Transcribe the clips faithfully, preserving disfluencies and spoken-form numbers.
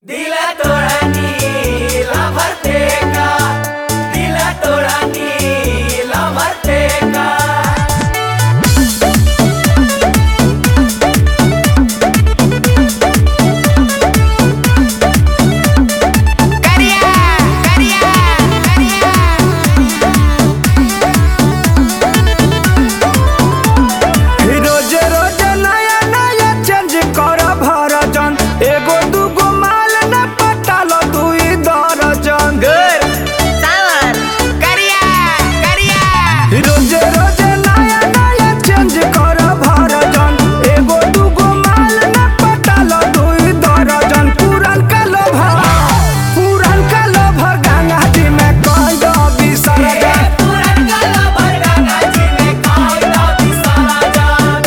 दिला तोड़ा नीला भरते का, दिला तोड़ा नीला भरते का। करिया करिया करिया रोज रोज नया नया चेंज कर भरजन, एगो दूगो माल न पटाल दुई दर्जन। सावर करिया करिया रोज रोज नया नया चेंज कर भरजन, एगो दूगो माल न पटाल दुई दर्जन। पुरान का लोभर पुरान का लोभर गंगा जी में कई दो विसर्जन। पुरान का लोभर गंगा जी में कई दो विसर्जन।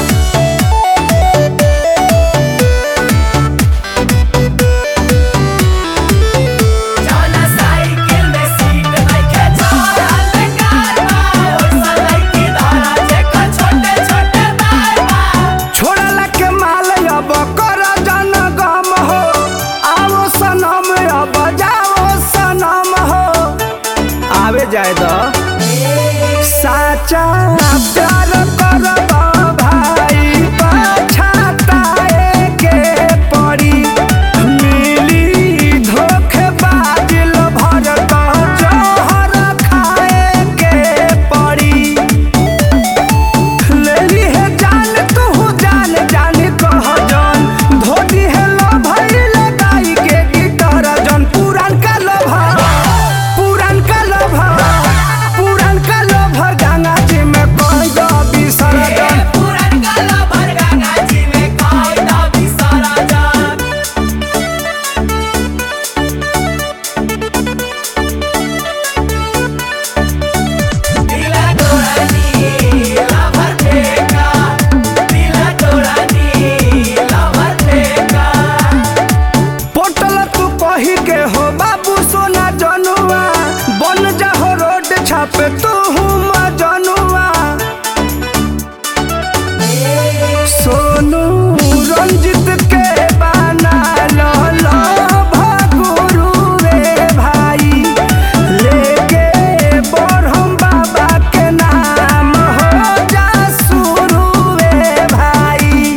जौना साइकिल में सीट नइखे चढ़ल बेकार बा, ओइसन लइकी धरा जेकर छोटे छोटे बाल बा। छोड़ला के माल अब कर जन गम हो, आओ सनम अब जाओ सनम हो। आवे जाए दो साचा प्यार करब भाई, पछताए के पड़ी। मिली धोखेबाज भर तो जहर खाए के पड़ी। लेली है जान तू जान जान कह जन, धोती है लो भई लगाई के गिटार जन। पुरान का लोभर पुरान का लोभर पुरान का लोभर गंगा जी में कोई दो विसर्जन। पुरान का लोभर गंगा जी में कई दो विसर्जन। दिला तोड़ा नीला भरते का, दिला तोड़ा नीला भरते का। पोटल तू कही के हो बाबू सोना जनुआ, बन जा हो रोड छापे तू मजनुआ। सोनू रंजित के बना लो लो भगुरु रे भाई, लेके बढ़म बाबा के नाम हो जा शुरू रे भाई।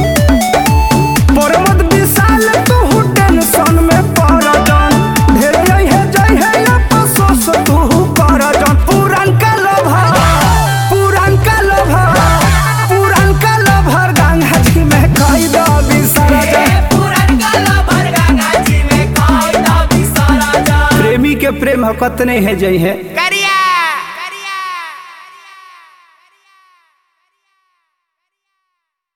प्रमोद विशाल तू टेंशन में पड़ जन, ढेर है जय है अफसोस तू कर जन। पुरान का लोभर पुरान का लोभर पुरान का लोभर गंगा जी में कई दो विसर्जन। पुरान का लोभर गंगा जी में कई दो विसर्जन। प्रेमी के प्रेम हकत नहीं है जय है।